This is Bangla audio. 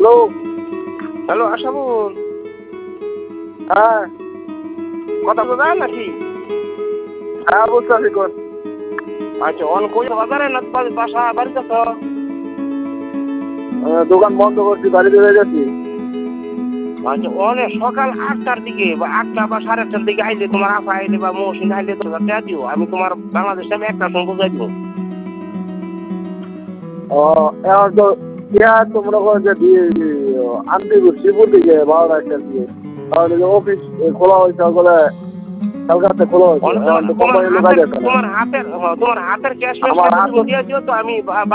হ্যালো হ্যালো আশাবুল, হ্যাঁ কথা বলা যায় নাকি? হ্যাঁ বুঝতে আছি কোন আচ্ছা, অন কই বাজারে না বাসা বাড়িতে তো? দোকান বন্ধ করছি, বাড়িতে হয়ে গেছি। আচ্ছা, অনেক সকাল 8টার দিকে বা 8টা বা 8:30টার দিকে আইলে তোমার আফা আইলে বা মৌসুমী আইলে তো দেয়া দিও, আমি তোমার বাংলাদেশ টাইমে 1টার সময় বুঝাই দিব। এখন তো তোমরা করো যে আনতে শিবপুর দিকে 12টার দিকে, তাহলে অফিস খোলা হয়েছে বলে কালকাতে খোলা হয়েছে, এখন তো কোম্পানির লোক আছে না। তোমার হাতের ক্যাশ আমার হাত দিয়ে দিও তো আমি